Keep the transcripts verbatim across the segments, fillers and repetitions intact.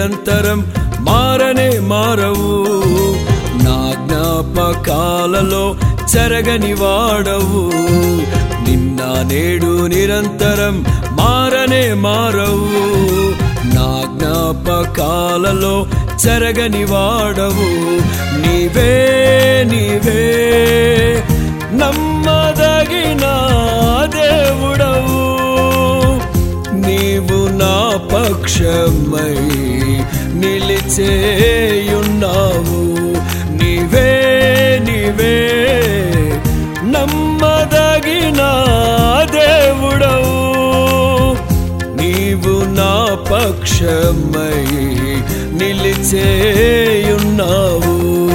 నిరంతరం మారనే మారవు నా జ్ఞాపకాలలో చెరగని వాడవు నిన్న నేడు నిరంతరం మారనే మారవు నా జ్ఞాపకాలలో చెరగని వాడవు నీవే నీవే నమ్మదగిన దేవుడవు నీవు నా పక్షమై నిలిచేయున్నావు నీవే నీవే నమ్మదగిన దేవుడవు నీవు నా పక్షమై నిలిచేయున్నావు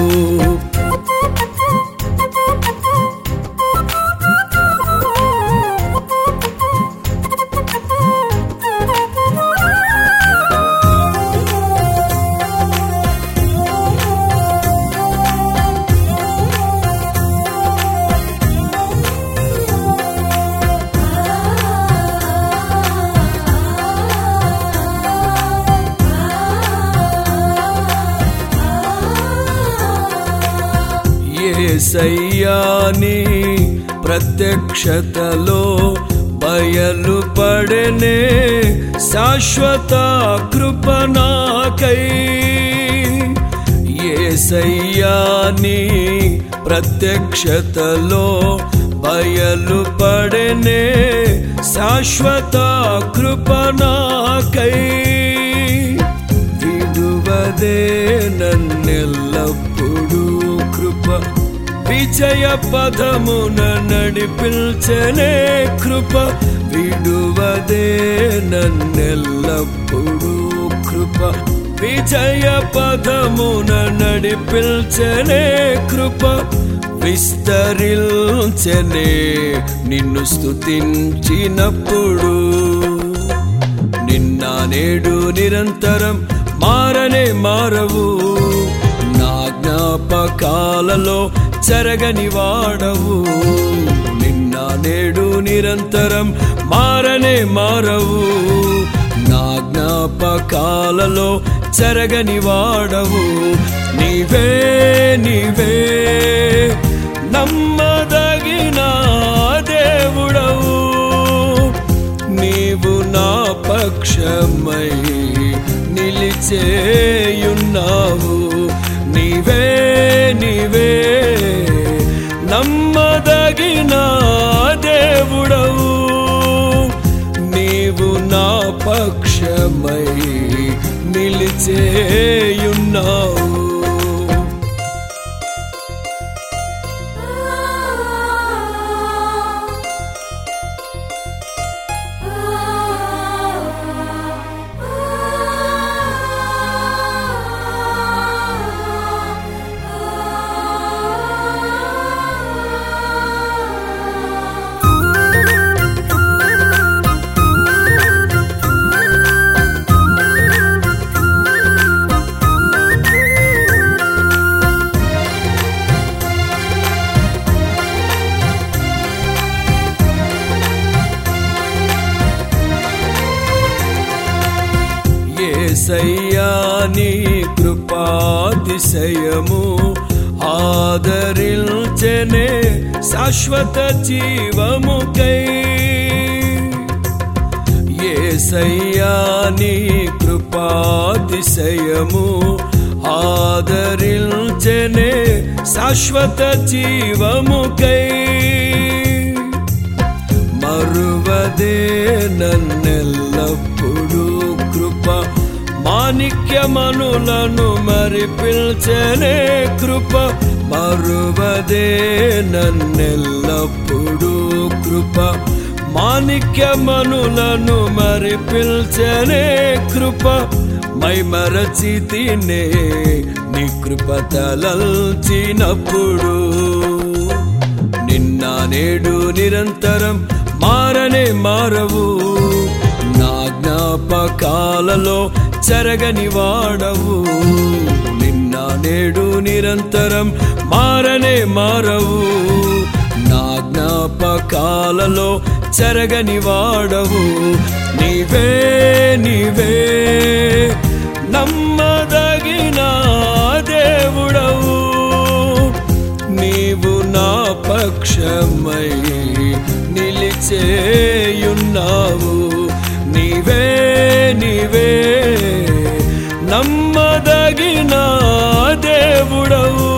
యేసయ్యాని ప్రత్యక్షతలో బయలుపడెనే శాశ్వత కృప నాకై యేసయ్యాని ప్రత్యక్షతలో బయలుపడెనే శాశ్వత కృప నాకై విడువదే నన్నెల్లప్పుడూ కృప విజయ పదమున నడిపించనే కృప విడువదే నన్నెల్లప్పుడూ కృప విజయ పదమున నడిపించనే కృప విస్తరించనే నిన్ను స్తుతించినప్పుడు నిన్న నేడు నిరంతరం మారనే మారవు నా జ్ఞాపకాలలో చెరగని వాడవు నిన్న నేడు నిరంతరం మారనే మారవు నా జ్ఞాపకాలలో చెరగని వాడవు నీవే నీవే నమ్మదగిన దేవుడవు నీవు నా పక్షమై నిలిచేయున్నావు నీవే నీవే నమ్మదగిన దేవుడవు నీవు నా పక్షమై నిలిచేయున్నావు యేసయ్యాని కృపాతిశయము ఆదరించెనే శాశ్వత జీవముకై యేసయ్యాని కృపాతిశయము ఆదరించెనే శాశ్వత జీవముకై మరువదే నన్నెల్లప్పుడూ కృప మాణిక్యమనులను మరి పిల్చెనే కృప మరువదే నన్నెల్లప్పుడూ కృప మాణిక్యమనులను మరి పిల్చెనే కృప మై మరచితినే నీ కృప తలల్చినప్పుడు నిన్న నేడు నిరంతరం మారనే మారవు నా జ్ఞాపకాలలో చెరగని వాడవు నిన్న నేడు నిరంతరం మారనే మారవు నా జ్ఞాపకాలలో చెరగని వాడవు నీవే నీవే నమ్మదగిన దేవుడవు, నీవు నా పక్షమై నిలిచేయున్నావు. నీవే నీవే నమ్మదగిన దేవుడవు,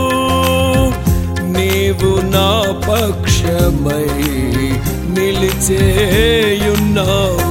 నీవు నా పక్షమై నిలిచేయున్నావు.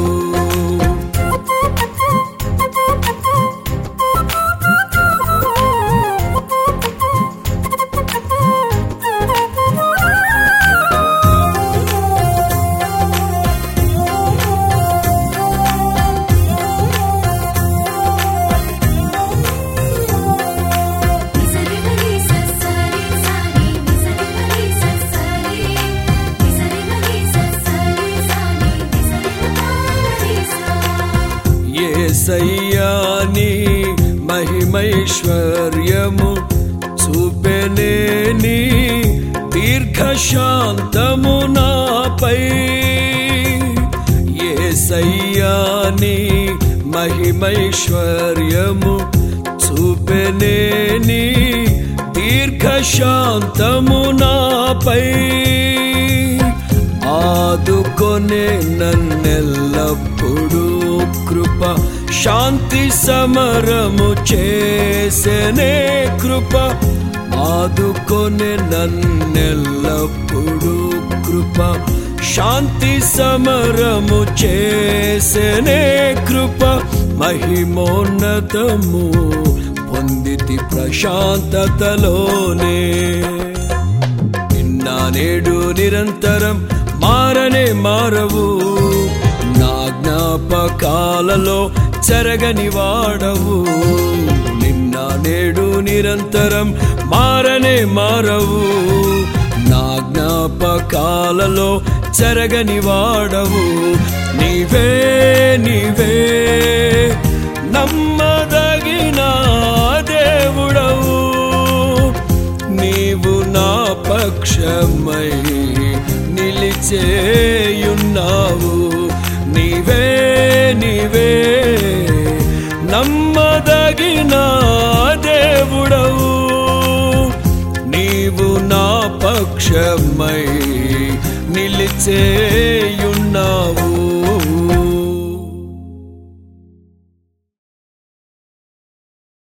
యేసయ్యాని మహిమైశ్వర్యము చూపెనేని దీర్ఘశాంతము నాపై. యేసయ్యాని మహిమైశ్వర్యము చూపెనేని దీర్ఘశాంతము నాపై. ఆదుకొనే నన్నెల్లప్పుడు కృప, శాంతి సమరము చేసెనే కృప. ఆదుకొనే నన్నెల్లప్పుడు కృప, శాంతి సమరము చేసెనే కృప. మహిమోన్నతము పొందితి ప్రశాంతతలోనే. నిన్న నేడు నిరంతరం మారనే మారవు, నా జ్ఞాపకాలలో చెరగని వాడవు. నిన్న నేడు నిరంతరం మారనే మారవు, నా జ్ఞాపకాలలో చెరగని వాడవు. నీవే నీవే నమ్మదగిన దేవుడవు, నీవు నా పక్షమై నిలిచేయున్నావు. నీవే నీవే నమ్మదగిన దేవుడవు, నీవు నా పక్షమై నిలిచేయున్నావు.